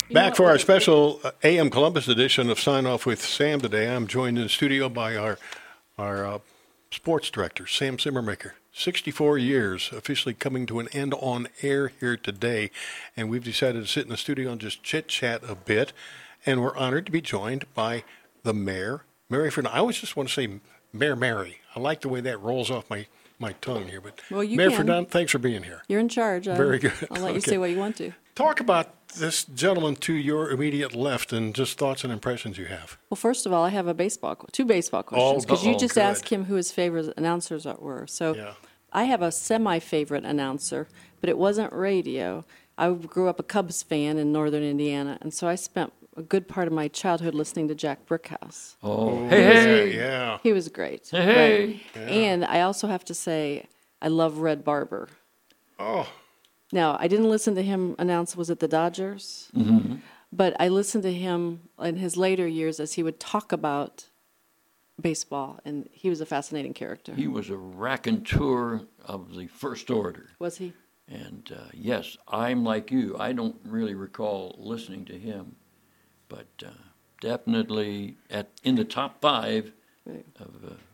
Back for our special AM Columbus edition of Sign Off with Sam today. I'm joined in the studio by our sports director, Sam Zimmermaker. 64 years, officially coming to an end on air here today. And we've decided to sit in the studio and just chit-chat a bit. And we're honored to be joined by the mayor, Mary Ferdinand. I always just want to say Mayor Mary. I like the way that rolls off my tongue here. But well, you Mayor can. Ferdinand, thanks for being here. You're in charge. Very good. I'll let you say what you want to. Talk about this gentleman to your immediate left and just thoughts and impressions you have. Well, first of all, I have two baseball questions because you just asked him who his favorite announcers were. So yeah. I have a semi-favorite announcer, but it wasn't radio. I grew up a Cubs fan in northern Indiana, and so I spent a good part of my childhood listening to Jack Brickhouse. Oh, hey. Yeah. He was great. Hey. Yeah. And I also have to say I love Red Barber. Oh. Now, I didn't listen to him announce, was it the Dodgers? Mm-hmm. But I listened to him in his later years as he would talk about baseball, and he was a fascinating character. He was a raconteur of the first order. Was he? And yes, I'm like you. I don't really recall listening to him, but definitely in the top 5 of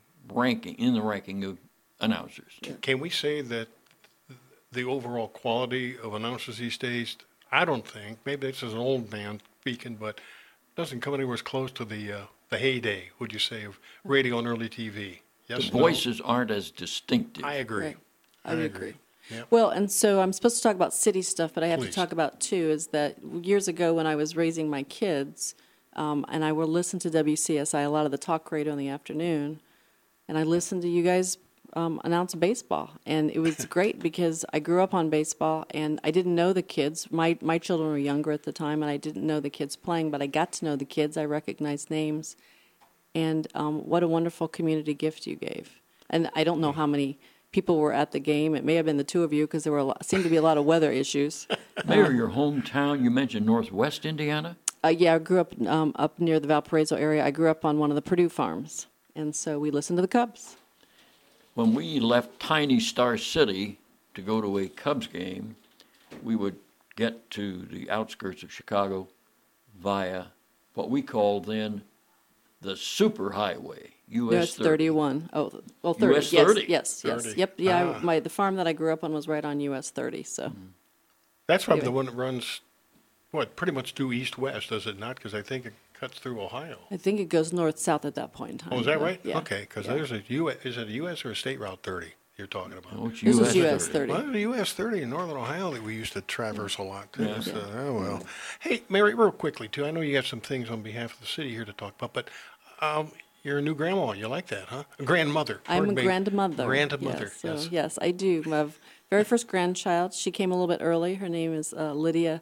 ranking of announcers. Can we say that the overall quality of announcers these days, I don't think, maybe this is an old man speaking, but doesn't come anywhere close to the heyday, would you say, of radio and early TV? Yes, the voices aren't as distinctive. I agree. Right. I agree. Yep. Well, and so I'm supposed to talk about city stuff, but I have Please. to talk about, too, is that years ago when I was raising my kids, and I would listen to WCSI, a lot of the talk radio in the afternoon, and I listened to you guys announce baseball, and it was great because I grew up on baseball, and I didn't know the kids. My children were younger at the time, and I didn't know the kids playing, but I got to know the kids. I recognized names, and what a wonderful community gift you gave. And I don't know how many people were at the game. It may have been the two of you because there seemed to be a lot of weather issues. Mayor, your hometown, you mentioned Northwest Indiana? Yeah, I grew up up near the Valparaiso area. I grew up on one of the Purdue farms, and so we listened to the Cubs. When we left tiny Star City to go to a Cubs game, we would get to the outskirts of Chicago via what we called then the superhighway, US 31. Oh, well, 30. US 30? Yes. 30. Yep. Yeah, the farm that I grew up on was right on US 30. So That's probably the one that runs, pretty much due east-west, does it not? Because I think it cuts through Ohio. I think it goes north-south at that point in time. Oh, is that right? Yeah. Okay, because there's a U.S. Is it a U.S. or a state Route 30 you're talking about? Oh, it's This US is US 30. Well, there's a U.S. 30 in northern Ohio that we used to traverse a lot, too. Yeah. So, oh, well. Hey, Mary, real quickly, too, I know you have some things on behalf of the city here to talk about, but you're a new grandma. You like that, huh? A grandmother. I'm a grandmother. Grandmother, yes. So, yes. yes, I do. My very first grandchild, she came a little bit early. Her name is Lydia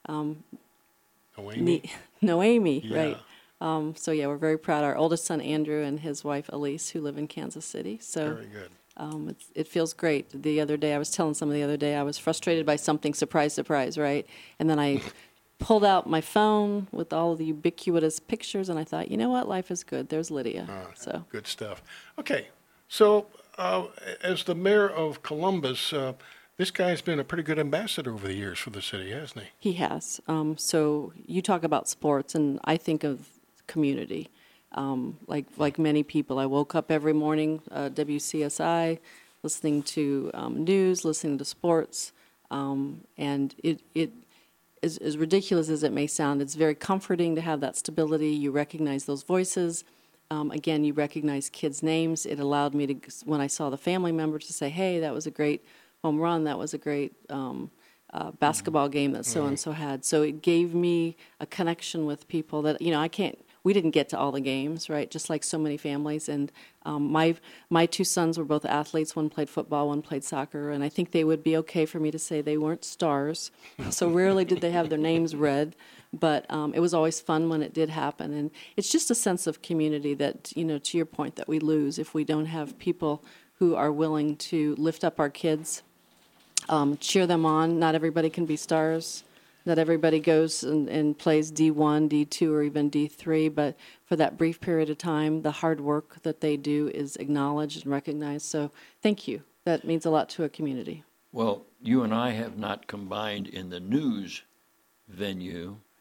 Noemi, Yeah. right. So, yeah, we're very proud. Our oldest son, Andrew, and his wife, Elise, who live in Kansas City. So Very good. it feels great. The other day, I was telling someone the other day, I was frustrated by something, surprise, right? And then I pulled out my phone with all the ubiquitous pictures, and I thought, you know what, life is good. There's Lydia. So Good stuff. Okay, so as the mayor of Columbus, this guy's been a pretty good ambassador over the years for the city, hasn't he? he has. So you talk about sports, and I think of community. Like many people, I woke up every morning, WCSI, listening to news, listening to sports, and it as ridiculous as it may sound, it's very comforting to have that stability. You recognize those voices. Again, you recognize kids' names. It allowed me to, when I saw the family members, to say, hey, that was a great home run. That was a great basketball game that so-and-so had. So it gave me a connection with people that, we didn't get to all the games, right? Just like so many families. And my two sons were both athletes. One played football, one played soccer. And I think they would be okay for me to say they weren't stars. So rarely did they have their names read. But it was always fun when it did happen. And it's just a sense of community that, to your point, that we lose if we don't have people who are willing to lift up our kids, cheer them on. Not everybody can be stars. Not everybody goes and plays D1, D2, or even D3, but for that brief period of time, the hard work that they do is acknowledged and recognized. So thank you. That means a lot to a community. Well, you and I have not combined in the news venue,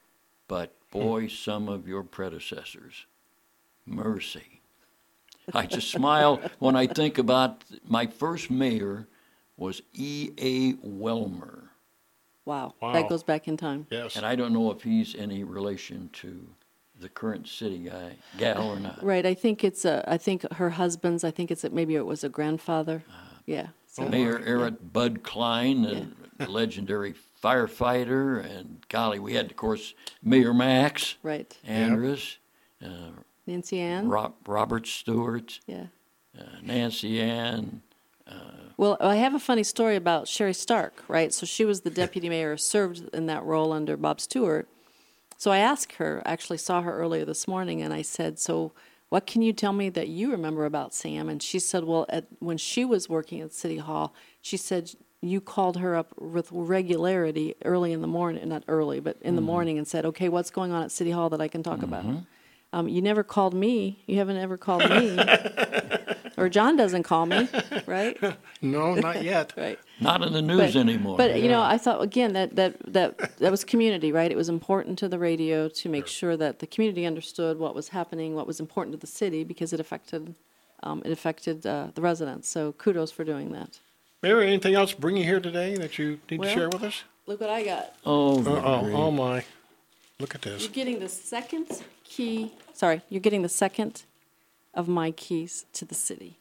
but boy, some of your predecessors, mercy. I just smile when I think about my first mayor was E.A. Welmer. Wow. Wow. That goes back in time. Yes. And I don't know if he's any relation to the current city gal or not. Right. I think it's I think her husband's. I think maybe it was a grandfather. Yeah. So, Mayor Eric Bud Klein, a legendary firefighter, and golly, we had, of course, Mayor Max right. Andrus, Nancy Ann. Robert Stewart, Yeah. Nancy Ann. Well, I have a funny story about Sherry Stark, right? So she was the deputy mayor, served in that role under Bob Stewart. So I asked her, actually saw her earlier this morning, and I said, so what can you tell me that you remember about Sam? And she said, well, when she was working at City Hall, she said you called her up with regularity early in the morning, not early, but in the morning, and said, okay, what's going on at City Hall that I can talk about? You never called me. You haven't ever called me. Or John doesn't call me, right? No, not yet. Right. Not in the news anymore. But you know, I thought again that was community, right? It was important to the radio to make sure that the community understood what was happening, what was important to the city, because it affected the residents. So kudos for doing that. Mary, anything else bring you here today that you need to share with us? Look what I got. Oh my! Look at this. You're getting the second key. Sorry, you're getting the second of my keys to the city.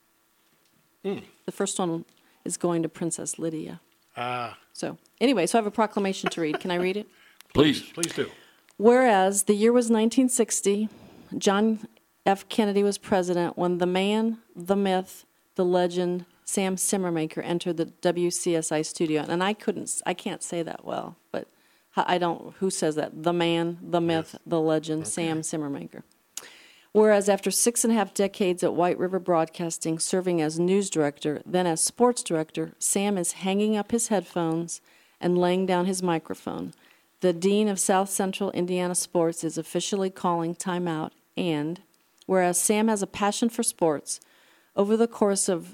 The first one is going to Princess Lydia. So anyway, so I have a proclamation to read. Can I read it? Please. Please do. Whereas the year was 1960, John F. Kennedy was president when the man, the myth, the legend, Sam Simmermaker entered the WCSI studio. And I can't say that well, but who says that? The man, the myth, the legend, Sam Simmermaker. Whereas after 6.5 decades at White River Broadcasting, serving as news director, then as sports director, Sam is hanging up his headphones and laying down his microphone. The dean of South Central Indiana Sports is officially calling timeout, and whereas Sam has a passion for sports, over the course of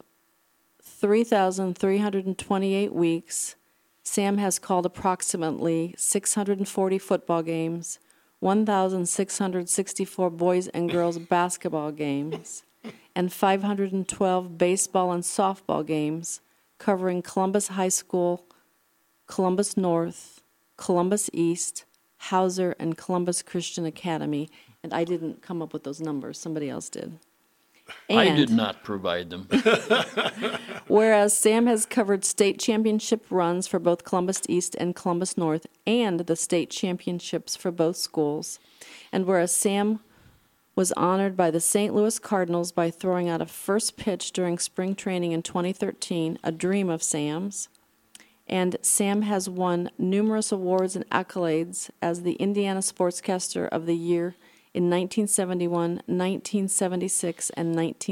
3,328 weeks, Sam has called approximately 640 football games, 1,664 boys and girls basketball games, and 512 baseball and softball games covering Columbus High School, Columbus North, Columbus East, Hauser, and Columbus Christian Academy. And I didn't come up with those numbers. Somebody else did. I did not provide them. Whereas Sam has covered state championship runs for both Columbus East and Columbus North and the state championships for both schools. And whereas Sam was honored by the St. Louis Cardinals by throwing out a first pitch during spring training in 2013, a dream of Sam's. And Sam has won numerous awards and accolades as the Indiana Sportscaster of the Year in 1971, 1976, and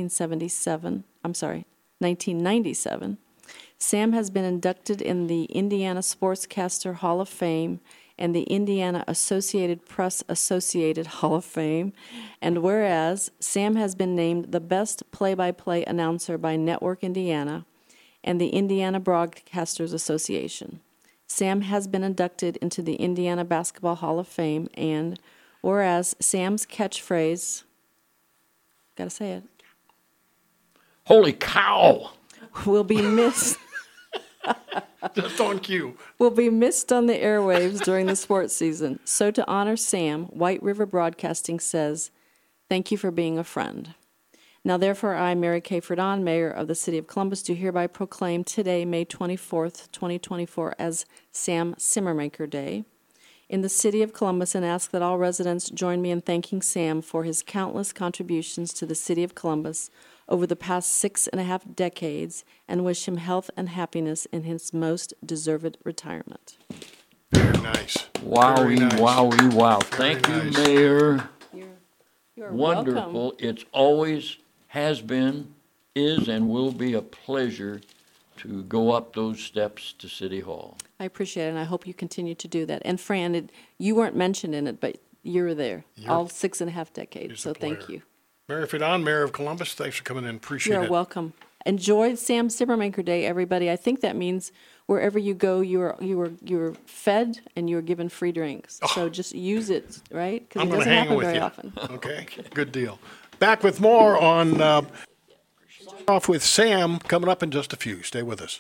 1997. Sam has been inducted in the Indiana Sportscaster Hall of Fame and the Indiana Associated Press Associated Hall of Fame. And whereas Sam has been named the best play-by-play announcer by Network Indiana and the Indiana Broadcasters Association. Sam has been inducted into the Indiana Basketball Hall of Fame, and whereas Sam's catchphrase, gotta say it, Holy cow! will be missed. Just on cue. Will be missed on the airwaves during the sports season. So to honor Sam, White River Broadcasting says, thank you for being a friend. Now therefore I, Mary Kay Fredon, Mayor of the City of Columbus, do hereby proclaim today, May 24th, 2024, as Sam Simmermaker Day in the City of Columbus, and ask that all residents join me in thanking Sam for his countless contributions to the City of Columbus over the past 6.5 decades, and wish him health and happiness in his most deserved retirement. Very nice. Wowie, Very nice. wowie, wow. Thank you, nice. Mayor. You're Wonderful. welcome. It's always has been, is, and will be a pleasure to go up those steps to City Hall. I appreciate it, and I hope you continue to do that. And Fran, you weren't mentioned in it, but you were there all 6.5 decades, He's so a thank player. you. Mary Fredon, Mayor of Columbus, thanks for coming in. Appreciate You're it. welcome. enjoy Sam Zimmermaker Day, everybody. I think that means wherever you go, you're fed and you're given free drinks. So just use it, right? Because I'm it going to doesn't hang happen with very you. often. Okay, good deal. Back with more on off with Sam coming up in just a few. Stay with us.